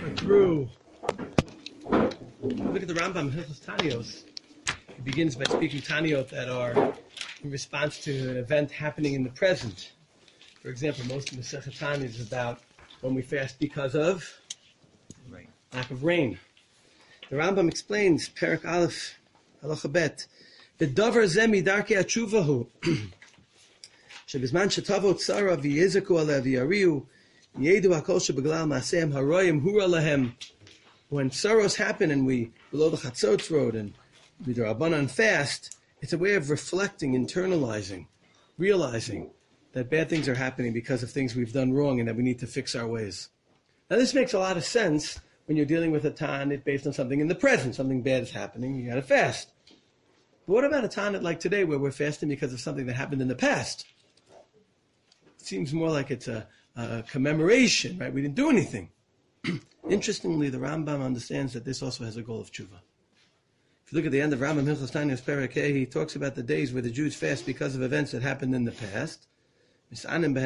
through. Look at the Rambam, Hilchos Tanios. He begins by speaking Taniot that are in response to an event happening in the present. For example, most of the Masechet Tanya is about when we fast because of lack of rain. The Rambam explains, Perek Aleph, Halacha Bet, B'davar zeh midarkei hatshuva שבזמן שתבוא צרה ויזעקו עליה ויריעו, ידעו הכל שבגלל מעשיהם הרועים הורה להם. When sorrows happen and we below the Chatzotz road and we do Rabbanan fast, it's a way of reflecting, internalizing, realizing that bad things are happening because of things we've done wrong and that we need to fix our ways. Now this makes a lot of sense when you're dealing with a Tanit based on something in the present. Something bad is happening, you gotta fast. But what about a Tanit like today where we're fasting because of something that happened in the past? It seems more like it's a commemoration, right? We didn't do anything. Interestingly, the Rambam understands that this also has a goal of tshuva. If you look at the end of Rambam Hilchos Tanios Perek Hey, he talks about the days where the Jews fast because of events that happened in the past. The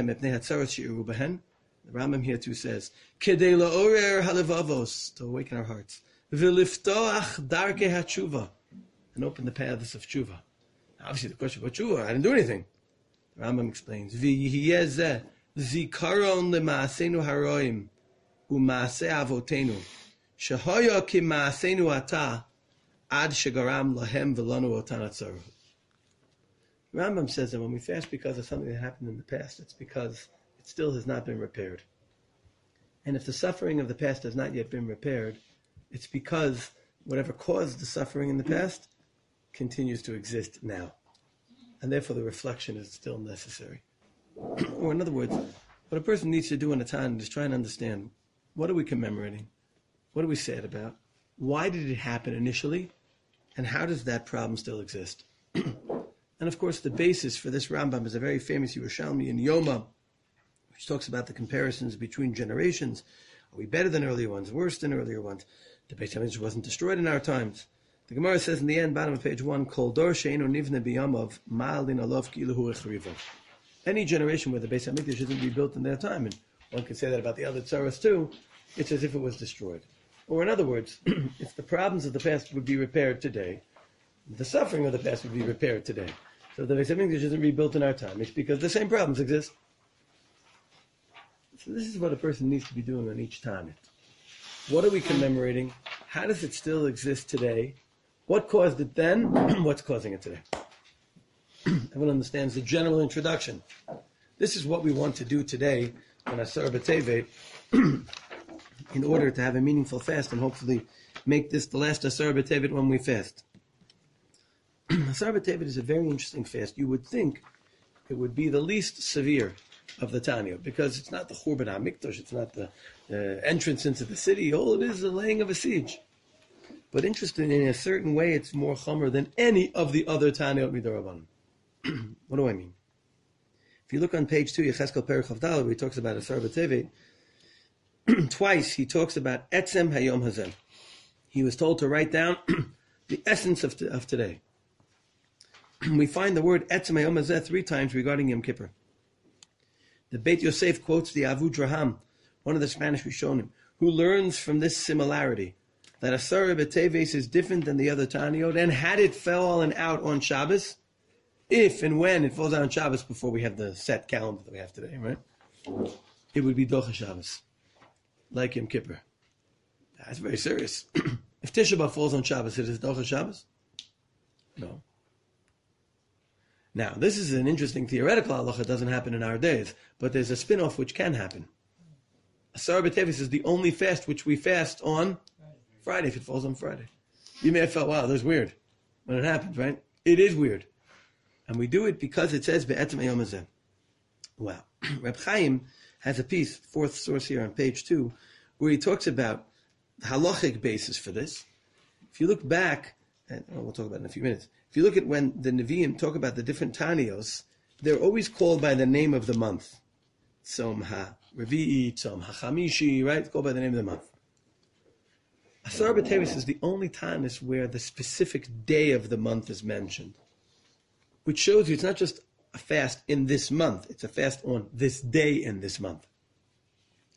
Rambam here too says, Kedei la'orer halevavos, to awaken our hearts, v'liftoach darkei hatshuva, and open the paths of tshuva. Now, obviously, the question about tshuva, I didn't do anything. The Rambam explains, V'yihiyeh zeh zikaron lema'asenu haroim u'ma'aseh avotenu shehoya ki ma'asenu ata ad shegaram lahem v'lanu otan atzaru. The Rambam says that when we fast because of something that happened in the past, it's because it still has not been repaired. And if the suffering of the past has not yet been repaired, it's because whatever caused the suffering in the past continues to exist now. And therefore the reflection is still necessary. Or in other words, what a person needs to do in a time is try and understand, what are we commemorating? What are we sad about? Why did it happen initially? And how does that problem still exist? And of course the basis for this Rambam is a very famous Yerushalmi in Yoma, which talks about the comparisons between generations. Are we better than earlier ones, worse than earlier ones? The Beis HaMikdash wasn't destroyed in our times. The Gemara says in the end, bottom of page 1, Kol dor she'eino nivne biyamav ma'alin alav ki'ilu hu echrivo. Any generation where the Beis HaMikdash isn't rebuilt in their time, and one could say that about the other tzaras too, it's as if it was destroyed. Or in other words, if the problems of the past would be repaired today, the suffering of the past would be repaired today. So if the Beis HaMikdash isn't rebuilt in our time, it's because the same problems exist. So this is what a person needs to be doing on each Tanit. What are we commemorating? How does it still exist today? What caused it then? What's causing it today? Everyone understands the general introduction. This is what we want to do today on Asar B'Tevet in order to have a meaningful fast and hopefully make this the last Asar B'Tevet when we fast. Asar B'Tevet is a very interesting fast. You would think it would be the least severe of the Tanya because it's not the Churban HaMikdash, it's not the entrance into the city. All it is the laying of a siege. But interestingly, in a certain way, it's more chomer than any of the other Taniot Midorabanan. What do I mean? If you look on page 2, Yecheskel Perek Chavdal, where he talks about Asar B'Tevet, twice he talks about Etzem Hayom Hazeh. He was told to write down the essence of today. We find the word Etzem Hayom Hazeh 3 times regarding Yom Kippur. The Beit Yosef quotes the Avud Raham, one of the Spanish Rishonim, who learns from this similarity that Asar B'Tevet is different than the other Taniot, and had it fallen out on Shabbos, if and when it falls out on Shabbos before we have the set calendar that we have today, right? It would be Docha Shabbos, like Yom Kippur. That's very serious. If Tisha B'Av falls on Shabbos, it is Docha Shabbos? No. Now, this is an interesting theoretical halacha. It doesn't happen in our days, but there's a spin-off which can happen. Asar B'Tevet is the only fast which we fast on Friday, if it falls on Friday. You may have felt, wow, that's weird when it happens, right? It is weird. And we do it because it says, Be'etzem Hayom Hazeh. Wow. Reb Chaim has a piece, fourth source here on page 2, where he talks about the halachic basis for this. If you look back, and we'll talk about it in a few minutes, if you look at when the Nevi'im talk about the different Tanios, they're always called by the name of the month. Tzom HaRevi'i, Tzom HaChamishi, right? It's called by the name of the month. Asar B'Tevet is the only Tanis where the specific day of the month is mentioned, which shows you it's not just a fast in this month, it's a fast on this day in this month.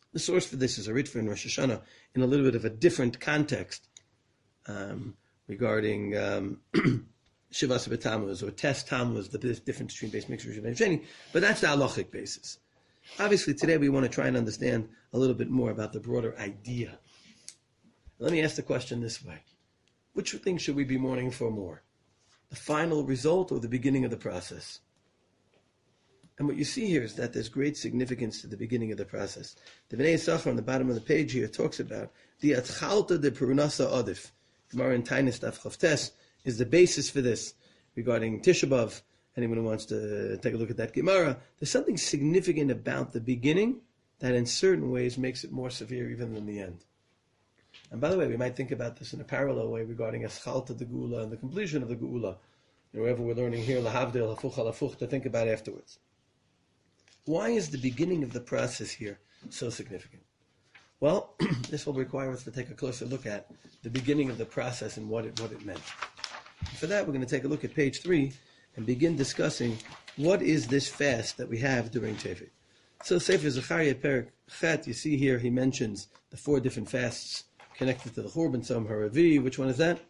The source for this is a Ritva in Rosh Hashanah in a little bit of a different context regarding Shivas B'Tammuz or Tes Tammuz, the difference between Beis Mikdash and Beis Sheni, but that's the halachic basis. Obviously, today we want to try and understand a little bit more about the broader idea. Let me ask the question this way. Which thing should we be mourning for more? The final result or the beginning of the process? And what you see here is that there's great significance to the beginning of the process. The Bnei Yisachar on the bottom of the page here talks about the Atchalta de Perunasa Adif. Gemara in Tainis Daf Chavtes is the basis for this regarding Tisha B'Av. Anyone who wants to take a look at that Gemara, there's something significant about the beginning that in certain ways makes it more severe even than the end. And by the way, we might think about this in a parallel way regarding Eschalta de Geula and the completion of the Geula. Wherever we're learning here, Lahavdil, Hafuch Halafuch, to think about afterwards. Why is the beginning of the process here so significant? Well, this will require us to take a closer look at the beginning of the process and what it meant. For that, we're going to take a look at page 3 and begin discussing what is this fast that we have during Tevet. So Sefer Zechariah Perek Chet, you see here he mentions the 4 different fasts connected to the Churban, Tzom HaRavi. Which one is that?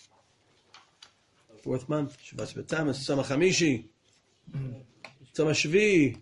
4th month, Shivas B'Tammuz, Tzom HaChamishi, Tzom HaShvi,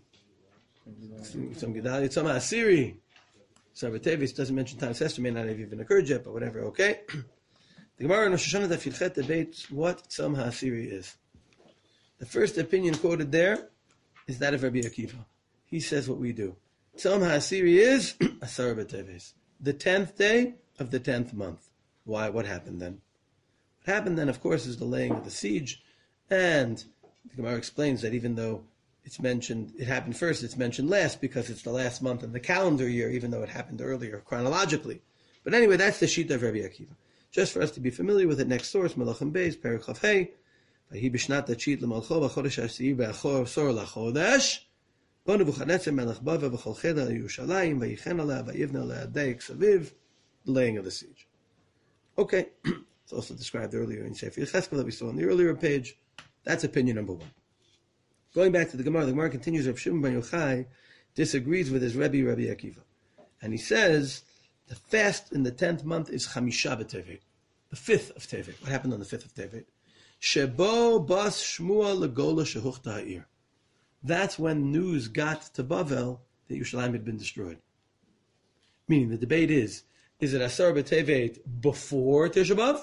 Tzom Gedalia, Tzom HaAsiri. Sarah Tevis doesn't mention time Sester, may not have even occurred yet, but whatever, okay? The Gemara in Rosh Hashanah Daf Yilchet debates what Tzom HaAsiri is. The first opinion quoted there is that of Rabbi Akiva. He says what we do. Tzom HaAsiri is Asar B'Teves, the 10th day of the 10th month. Why? What happened then? What happened then, of course, is the laying of the siege, and the Gemara explains that even though it's mentioned, it happened first, it's mentioned last because it's the last month in the calendar year, even though it happened earlier chronologically. But anyway, that's the Shita of Rabbi Akiva. Just for us to be familiar with it, next source, Melachim Beis, Perek Chav Hei, Vahi B'shnat Tachit L'malcho V'chodesh HaSiyir B'achor Sor L'chodesh, Bo Nebuchadnezzar Melech Bava V'chol Cheda Yerushalayim, Vayichen Aleh, Vayivna Le'adei Ksaviv, the laying of the siege. Okay, it's also described earlier in Sefer Yecheskel that we saw on the earlier page. That's opinion number 1. Going back to the Gemara continues, Rav Shimon Bar Yochai disagrees with his Rebbe, Rabbi Akiva. And he says, the fast in the 10th month is Chamisha B'Tevet, the 5th of Tevet. What happened on the 5th of Tevet? Shebo bas Shmua legola shehuchta ha'ir. That's when news got to Bavel that Yerushalayim had been destroyed. Meaning the debate is it Asar B'Tevet before Tisha B'Av,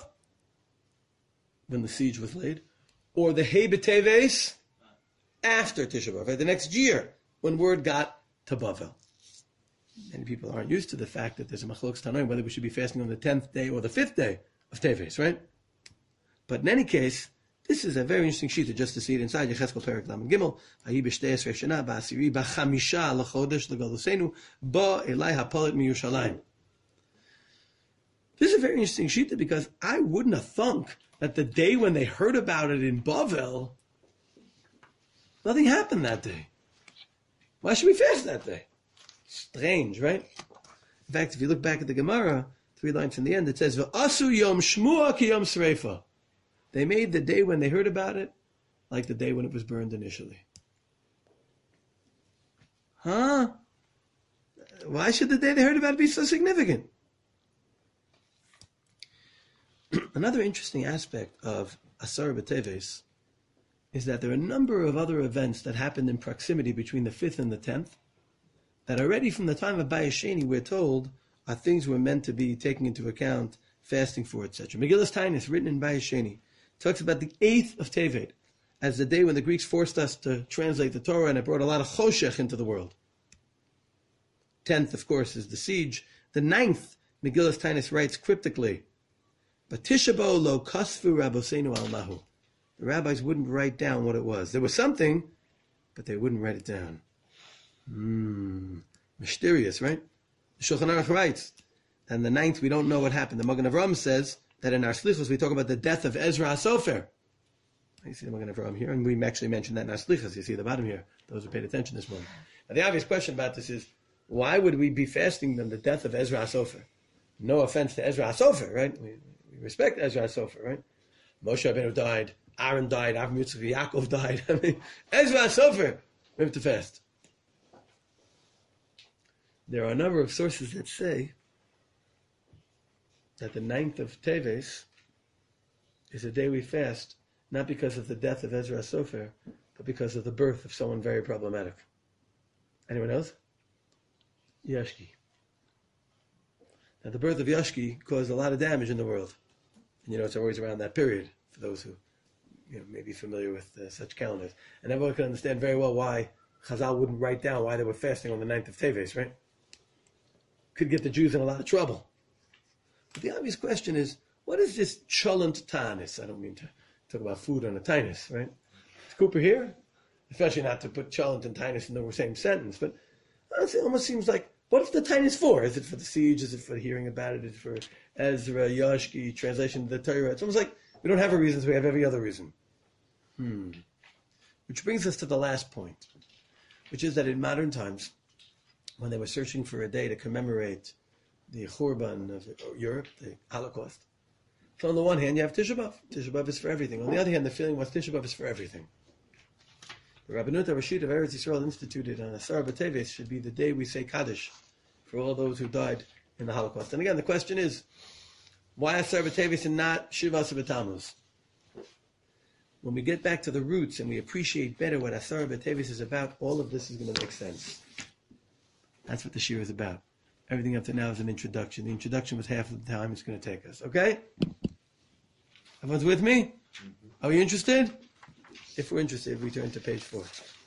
when the siege was laid, or the Hei B'Teves after Tisha B'Av, right? The next year, when word got to Bavel. Many people aren't used to the fact that there's a machlokes tanoim whether we should be fasting on the 10th day or the 5th day of Teves, right? But in any case, this is a very interesting shita just to see it inside Yecheskel Perek Lamed Gimel. Ahi b'shtei esrei shana ba'asiri b'chamisha l'chodesh l'galusenu ba elai hapolet miyushalayim. This is a very interesting shita because I wouldn't have thunk that the day when they heard about it in Bavel, nothing happened that day. Why should we fast that day? Strange, right? In fact, if you look back at the Gemara, 3 lines from the end, it says, "V'asu yom shmua ki yom sreifa." They made the day when they heard about it like the day when it was burned initially. Huh? Why should the day they heard about it be so significant? Another interesting aspect of Asar B'Teves is that there are a number of other events that happened in proximity between the 5th and the 10th that already from the time of Bayis Sheni we're told are things we're meant to be taking into account, fasting for, etc. Megillas Taanis, written in Bayis Sheni, talks about the 8th of Tevet as the day when the Greeks forced us to translate the Torah and it brought a lot of choshech into the world. 10th, of course, is the siege. The 9th, Megillas Taanis writes cryptically, "But Tisha B'Av lo kasvu rabosenu al mahu." The rabbis wouldn't write down what it was. There was something, but they wouldn't write it down. Mysterious, right? The Shulchan Aruch writes, and the 9th we don't know what happened. The Magen Avraham says that in our Slichos we talk about the death of Ezra HaSofer. You see the Magen Avraham here, and we actually mentioned that in our Slichos. You see at the bottom here, those who paid attention this morning. Now the obvious question about this is, why would we be fasting on the death of Ezra HaSofer? No offense to Ezra HaSofer, right? We respect Ezra HaSofer, right? Moshe Rabbeinu died, Aaron died, Avraham, Yitzchak, Yaakov died. I mean, Ezra HaSofer, we have to fast. There are a number of sources that say that the 9th of Teves is a day we fast, not because of the death of Ezra Sofer, but because of the birth of someone very problematic. Anyone else? Yashki. Now, the birth of Yashki caused a lot of damage in the world. And it's always around that period, for those who may be familiar with such calendars. And everyone can understand very well why Chazal wouldn't write down why they were fasting on the 9th of Teves, right? Could get the Jews in a lot of trouble. But the obvious question is, what is this cholent tanis? I don't mean to talk about food on a tanis, right? Is Cooper here? Especially not to put cholent and tanis in the same sentence, but honestly, it almost seems like, what is the tanis for? Is it for the siege? Is it for hearing about it? Is it for Ezra, Yashki, translation of the Torah? It's almost like we don't have a reason, so we have every other reason. Which brings us to the last point, which is that in modern times, when they were searching for a day to commemorate the Churban of Europe, the Holocaust, so on the one hand, you have Tisha B'Av. Tisha B'Av is for everything. On the other hand, the feeling was Tisha B'Av is for everything. The Rabbanut Rashit of Eretz Yisrael instituted on Asar B'Teves should be the day we say Kaddish for all those who died in the Holocaust. And again, the question is, why Asar B'Teves and not Shiva B'Tammuz? When we get back to the roots and we appreciate better what Asar B'Teves is about, all of this is going to make sense. That's what the Shir is about. Everything up to now is an introduction. The introduction was half of the time it's going to take us. Okay? Everyone's with me? Are we interested? If we're interested, we turn to page 4.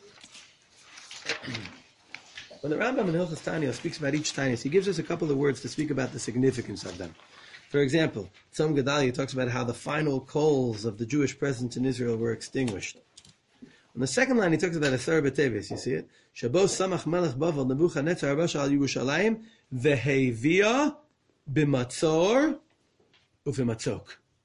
When the Rambam in Hilchos Tanya speaks about each Tainus, he gives us a couple of words to speak about the significance of them. For example, Tzom Gedalia talks about how the final coals of the Jewish presence in Israel were extinguished. On the second line, he talks about Asar B'Teves. You see it? Shabo Samach Melech Bavel Nebuchadnezzar Rabasha al Yerushalayim v'hevia b'matzor u'v'matzok.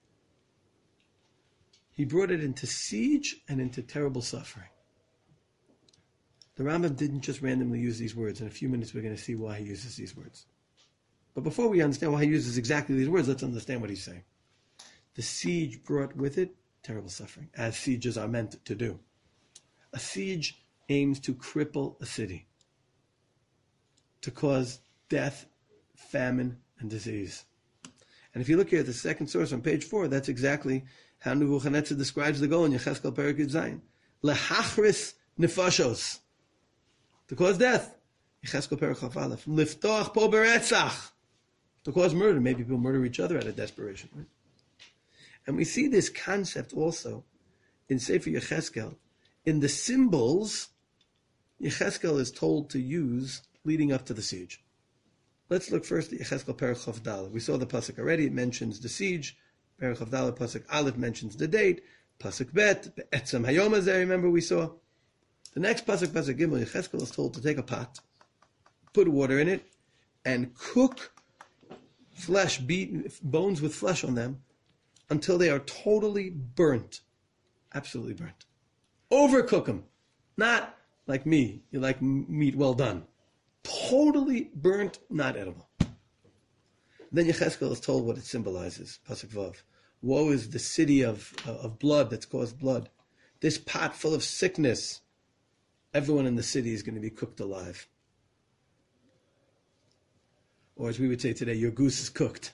He brought it into siege and into terrible suffering. The Rambam didn't just randomly use these words. In a few minutes, we're going to see why he uses these words. But before we understand why he uses exactly these words, let's understand what he's saying. The siege brought with it terrible suffering, as sieges are meant to do. A siege aims to cripple a city, to cause death, famine, and disease. And if you look here at the second source on page 4, that's exactly how Nebuchadnezzar describes the goal in Yechezkel Perek Yud Zayin. Lehachris nefashos, to cause death. Yechezkel Perek Chaf Aleph. Liftoach po beretzach, to cause murder. Maybe people murder each other out of desperation. Right? And we see this concept also in Sefer Yechezkel, in the symbols Yechezkel is told to use leading up to the siege. Let's look first at Yechezkel Perek Chaf Daled. We saw the pasuk already. It mentions the siege. Perek Chaf Daled pasuk Aleph mentions the date. Pasuk Bet, Be'etzem Hayom Hazeh, remember we saw. The next pasuk Gimel, Yechezkel is told to take a pot, put water in it, and cook flesh, beat bones with flesh on them, until they are totally burnt. Absolutely burnt. Overcook them. Not like me. You like meat well done. Totally burnt, not edible. Then Yechezkel is told what it symbolizes. Pasuk Vav. Woe is the city of blood that's caused blood. This pot full of sickness. Everyone in the city is going to be cooked alive. Or as we would say today, your goose is cooked.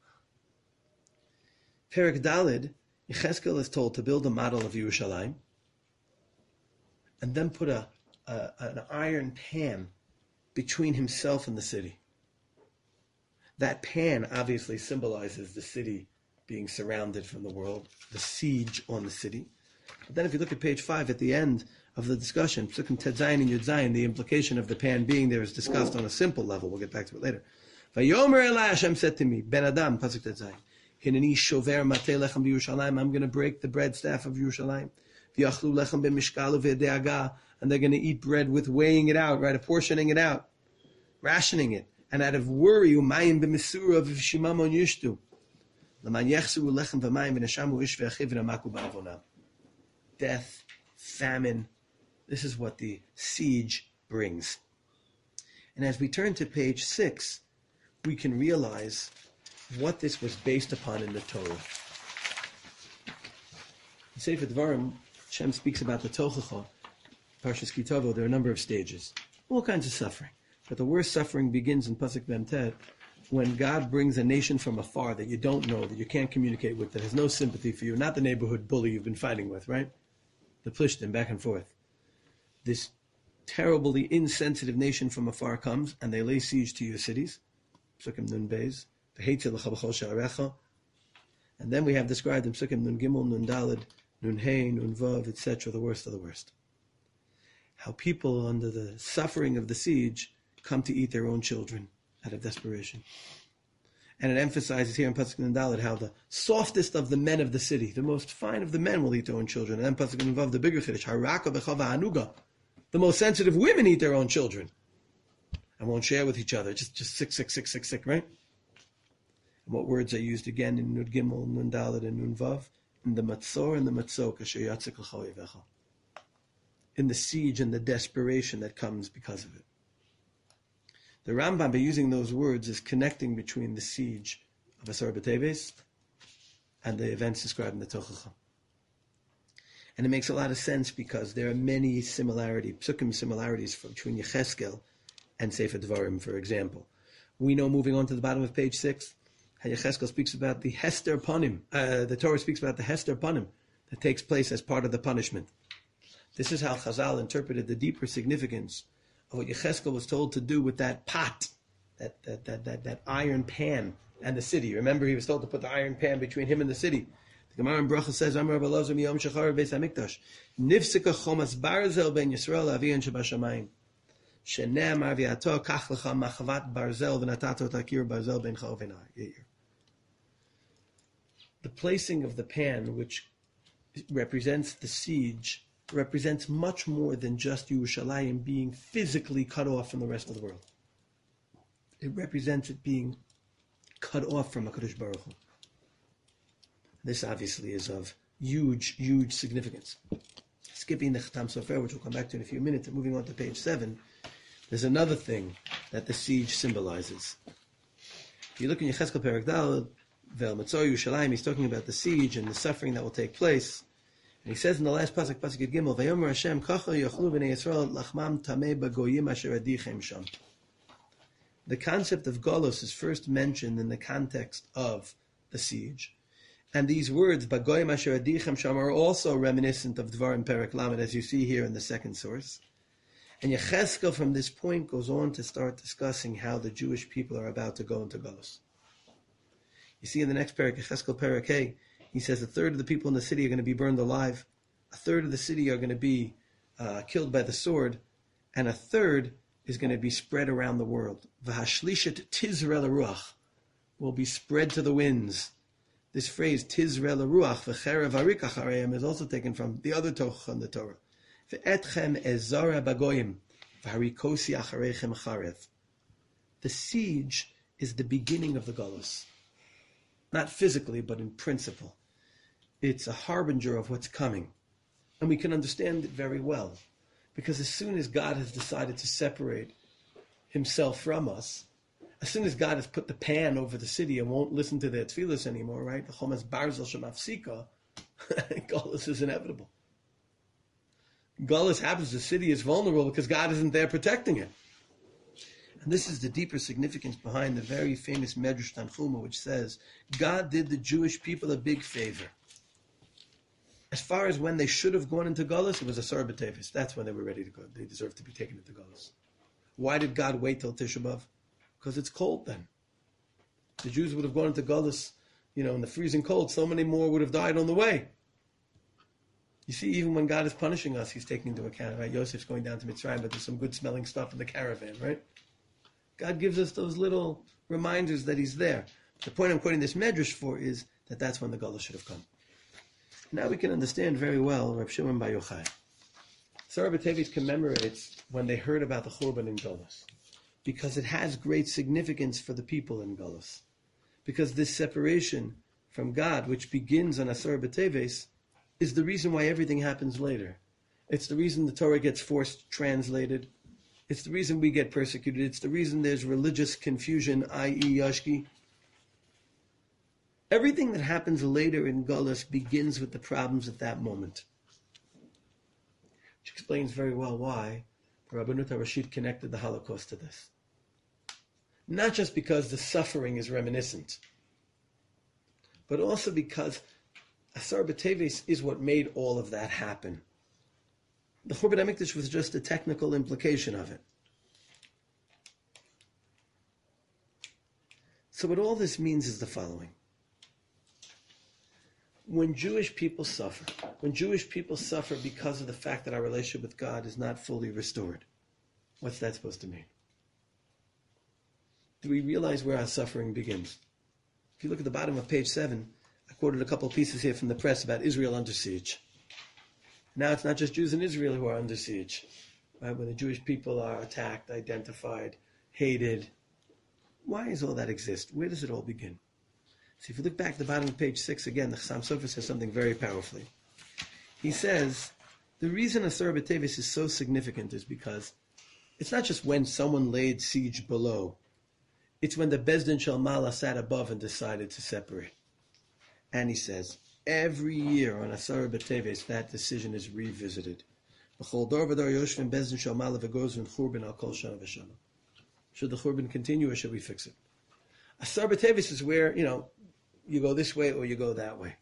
Perek Daled, Yechezkel is told to build a model of Yerushalayim and then put an iron pan between himself and the city. That pan obviously symbolizes the city being surrounded from the world, the siege on the city. But then if you look at page 5, at the end of the discussion, Psukim Tet Zayin and Yud Zayin, the implication of the pan being there is discussed on a simple level. We'll get back to it later. Vayomer Elai, Hashem said to me, Ben Adam, Pasuk Tet Zayin, Hineni shover matei lechem b'Yerushalayim, I'm going to break the bread staff of Yerushalayim. V'yachlu lechem b'mishkalu v'de'aga, and they're going to eat bread with weighing it out, right, apportioning it out, rationing it, and out of worry, umayim b'misura v'shimamon yishtu. L'man yechsuru lechem v'mayim v'neshamu ish v'achiv v'namaku ba'avonam. Death, famine, this is what the siege brings. And as we turn to page 6, we can realize what this was based upon in the Torah. In Sefer Dvarim, Hashem speaks about the Tochacha, Parshas Ki Tavo. There are a number of stages, all kinds of suffering. But the worst suffering begins in Pasuk Mem Tet, when God brings a nation from afar that you don't know, that you can't communicate with, that has no sympathy for you, not the neighborhood bully you've been fighting with, right? The Plishtim, back and forth. This terribly insensitive nation from afar comes, and they lay siege to your cities. Psukim Nun Beis. And then we have described in Psukim Nun Gimel, Nun Daled, Nun Hey, Nun Vav, etc., the worst of the worst. How people, under the suffering of the siege, come to eat their own children out of desperation. And it emphasizes here in Pasuk Nun Daled how the softest of the men of the city, the most fine of the men, will eat their own children. And then Pasuk Nun Vav, the bigger Chiddush, Haraka Bechava Anuga, the most sensitive women eat their own children and won't share with each other. Just sick, right? And what words are used again in Nun Gimel, Nun Daled, and Nun Vav? In the Matzor and the Matzok, Asher Yatzik L'cha Oyevecha. In the siege and the desperation that comes because of it. The Rambam, by using those words, is connecting between the siege of Asar B'Teves and the events described in the Tochacha. And it makes a lot of sense because there are many psukim similarities between Yecheskel and Sefer Dvarim, for example. We know, moving on to the bottom of page 6, how Yecheskel speaks about the Hester Panim. The Torah speaks about the Hester Panim that takes place as part of the punishment. This is how Chazal interpreted the deeper significance of what Yecheskel was told to do with that pot, that iron pan, and the city. Remember, he was told to put the iron pan between him and the city. The Gemara in Bracha says, Amar Rabbi Elazar miyom shachar beis hamikdash, nifsika chomas barzel ben Yisrael aviyan shebashamayim, shene'amar v'yato kach lecha machvat barzel v'natato takir barzel ben chal v'nayir. The placing of the pan, which represents the siege, represents much more than just Yerushalayim being physically cut off from the rest of the world. It represents it being cut off from HaKadosh Baruch Hu. This obviously is of huge significance. Skipping the Chatam Sofer, which we'll come back to in a few minutes, and moving on to page 7, there's another thing that the siege symbolizes. If you look in Yecheskel Perek Daled, Vel Matzor Yerushalayim, he's talking about the siege and the suffering that will take place. And he says in the last pasuk, Pasuk Yud Gimel, Vayomer Hashem kacha yochlu b'nei Yisrael lachmam tamei b'goyim asher adichem sham. The concept of Golos is first mentioned in the context of the siege. And these words, b'goyim asher adichem sham, are also reminiscent of Dvarim Perek Lamed, as you see here in the second source. And Yecheskel from this point goes on to start discussing how the Jewish people are about to go into Golos. You see in the next Perek, Yecheskel Perek Hey, he says a third of the people in the city are going to be burned alive, a third of the city are going to be killed by the sword, and a third is going to be spread around the world. V'hashlishet tizrel ruach will be spread to the winds. This phrase, tizrel ruach v'cherev harikach areim, is also taken from the other Tochacha in the Torah. V'etchem ezara bagoyim v'harikosi acharechem charev. The siege is the beginning of the Golus. Not physically, but in principle. It's a harbinger of what's coming. And we can understand it very well. Because as soon as God has decided to separate himself from us, as soon as God has put the pan over the city and won't listen to their tefillas anymore, right? The chomas barzel shemafsika, Golus is inevitable. Golus happens, the city is vulnerable because God isn't there protecting it. And this is the deeper significance behind the very famous Medrash Tanchuma, which says, God did the Jewish people a big favor. As far as when they should have gone into Golus, it was Asar B'Teves. That's when they were ready to go. They deserved to be taken into Golus. Why did God wait till Tisha B'Av? Because it's cold then. The Jews would have gone into Golus, in the freezing cold. So many more would have died on the way. You see, even when God is punishing us, he's taking into account, right? Yosef's going down to Mitzrayim, but there's some good smelling stuff in the caravan, right? God gives us those little reminders that he's there. The point I'm quoting this Medrash for is that that's when the Golus should have come. Now we can understand very well Reb Shimon Bar Yochai. Asar B'Teves commemorates when they heard about the Churban in Golus, because it has great significance for the people in Golus. Because this separation from God, which begins on Asar B'Teves, is the reason why everything happens later. It's the reason the Torah gets forced translated. It's the reason we get persecuted. It's the reason there's religious confusion, i.e. Yashki. Everything that happens later in Golus begins with the problems at that moment. Which explains very well why the Rabbanut HaRashit connected the Holocaust to this. not just because the suffering is reminiscent, but also because Asar B'Teves is what made all of that happen. The Churban HaMikdash was just a technical implication of it. So what all this means is the following. When Jewish people suffer because of the fact that our relationship with God is not fully restored, what's that supposed to mean? Do we realize where our suffering begins? If you look at the bottom of page 7, I quoted a couple of pieces here from the press about Israel under siege. Now it's not just Jews in Israel who are under siege. Right? When the Jewish people are attacked, identified, hated. Why does all that exist? Where does it all begin? So if you look back at the bottom of page 6 again, the Chassam Sofer says something very powerfully. He says, the reason Asar B'Teves is so significant is because it's not just when someone laid siege below. It's when the Bezdin Shel Mala sat above and decided to separate. And he says, every year on Asar B'Teves, that decision is revisited. Should the Churban continue or should we fix it? Asar B'Teves is where, you go this way or you go that way.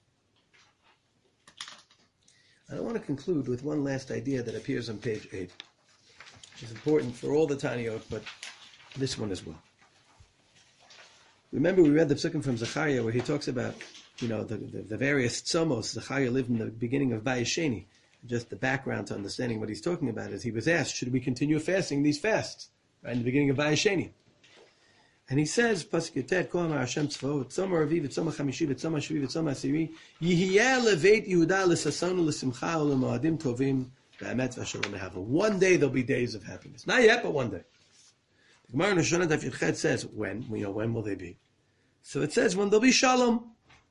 I want to conclude with one last idea that appears on page 8, which is important for all the Taniyot, but this one as well. Remember we read the psukim from Zechariah where he talks about, the various tzomos Zechariah lived in the beginning of Bayesheni. Just the background to understanding what he's talking about is he was asked, should we continue fasting these fasts? Right in the beginning of Bayesheni. And he says, Pasuk Yotet, Kol Amar Hashem Tzvaot, Tzoma Ravi, V'tzoma Chamishi, V'tzoma Shvi, V'tzoma Asiri, Yihiyeh Leveit Yehuda L'sasonu L'simcha U'Lemoadim Tovim V'amet V'Shalom Nehava. One day there'll be days of happiness. Not yet, but one day. The Gemara in Hoshana Daf Yudchet says, when? When will they be? So it says, when there'll be Shalom.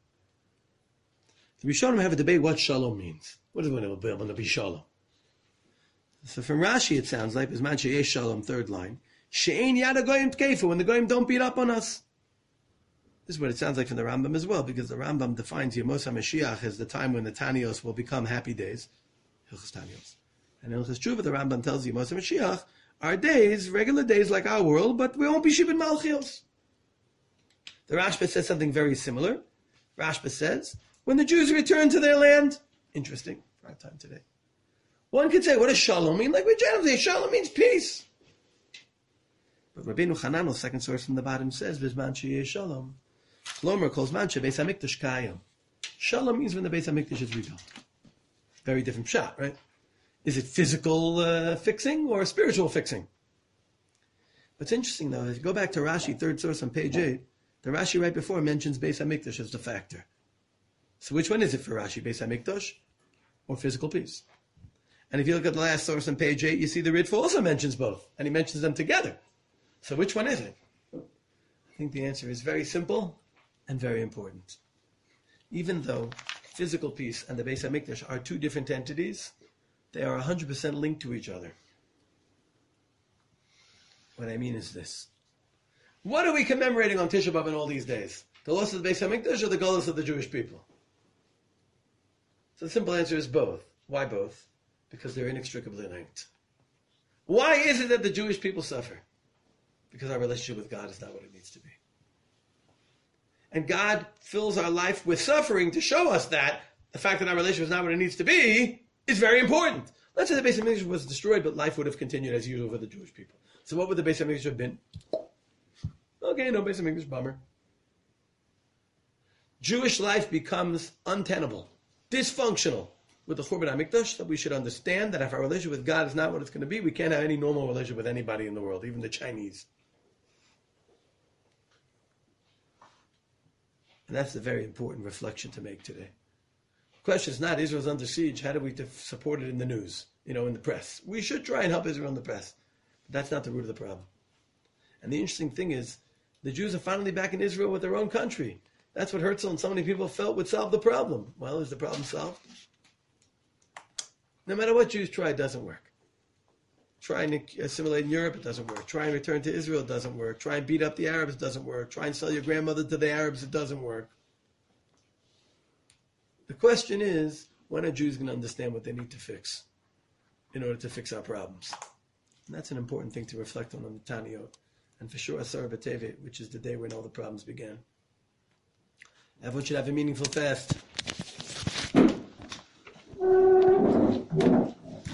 The Rishonim have a debate what Shalom means. What is when there'll be Shalom? So from Rashi it sounds like, Bisman Sheyesh Shalom, third line, She'ein yada goyim tkefu, when the goyim don't beat up on us. This is what it sounds like from the Rambam as well, because the Rambam defines Yemos HaMashiach as the time when the Tanios will become happy days. Hilchos Tanios. And in Hilchos Tshuva, the Rambam tells Yemos HaMashiach are days, regular days like our world, but we won't be Shibud Malchios. The Rashba says something very similar. Rashba says, when the Jews return to their land, interesting, for our time today. One could say, what does Shalom mean? Like we generally say, Shalom means peace. But Rabbeinu Hananel, second source from the bottom, says, V'zman sheyesh Shalom. Shlomer calls manche Beis HaMikdash kayam. Shalom means when the Beis HaMikdash is rebuilt. Very different shot, right? Is it physical fixing or spiritual fixing? What's interesting, though, if you go back to Rashi, third source on page 8, the Rashi right before mentions Beis HaMikdash as the factor. So which one is it for Rashi, Beis HaMikdash or physical peace? And if you look at the last source on page 8, you see the Ritva also mentions both, and he mentions them together. So which one is it? I think the answer is very simple and very important. Even though physical peace and the Beis HaMikdash are two different entities, they are 100% linked to each other. What I mean is this. What are we commemorating on Tisha B'Av in all these days? The loss of the Beis HaMikdash or the Golus of the Jewish people? So the simple answer is both. Why both? Because they're inextricably linked. Why is it that the Jewish people suffer? Because our relationship with God is not what it needs to be. And God fills our life with suffering to show us that the fact that our relationship is not what it needs to be is very important. Let's say the Beis HaMikdash was destroyed, but life would have continued as usual for the Jewish people. So what would the Beis HaMikdash have been? Okay, no Beis HaMikdash, bummer. Jewish life becomes untenable, dysfunctional with the Churban HaMikdash, that we should understand that if our relationship with God is not what it's going to be, we can't have any normal relationship with anybody in the world, even the Chinese. And that's a very important reflection to make today. The question is not Israel's under siege, how do we support it in the news, in the press? We should try and help Israel in the press. But that's not the root of the problem. And the interesting thing is, the Jews are finally back in Israel with their own country. That's what Herzl and so many people felt would solve the problem. Well, is the problem solved? No matter what Jews try, it doesn't work. Try and assimilate in Europe, it doesn't work. Try and return to Israel, it doesn't work. Try and beat up the Arabs, it doesn't work. Try and sell your grandmother to the Arabs, it doesn't work. The question is, when are Jews going to understand what they need to fix in order to fix our problems? And that's an important thing to reflect on the Taniyot. and for sure Asar B'Tevet, which is the day when all the problems began. Everyone should have a meaningful fast.